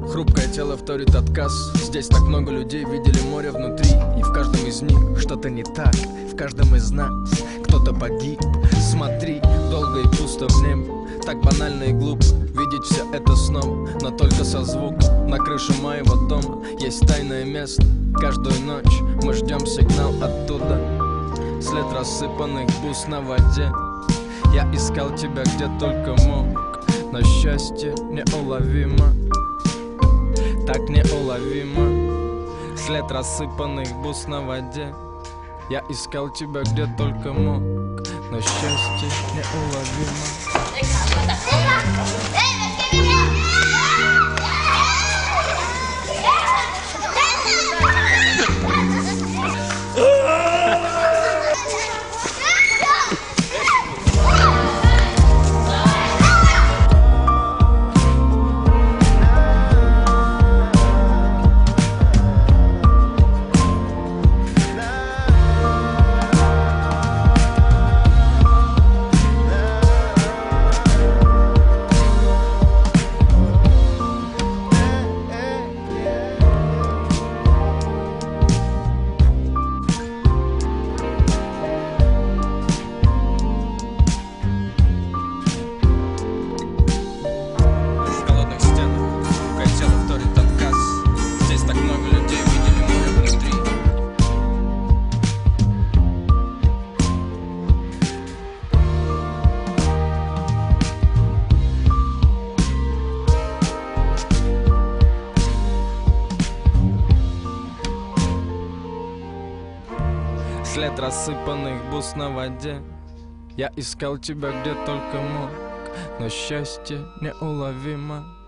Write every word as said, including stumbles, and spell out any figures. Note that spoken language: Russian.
Хрупкое тело вторит отказ. Здесь так много людей видели море внутри, и в каждом из них что-то не так. В каждом из нас кто-то погиб. Смотри, долго и пусто в небе. Так банально и глупо видеть все это сном, но только со звуком. На крыше моего дома есть тайное место. Каждую ночь мы ждем сигнал оттуда. След рассыпанных бус на воде. Я искал тебя где только мог, но счастье неуловимо, так неуловимо. След рассыпанных бус на воде. Я искал тебя где только мог, но счастье неуловимо. След рассыпанных бус на воде. Я искал тебя где только мог, но счастье неуловимо.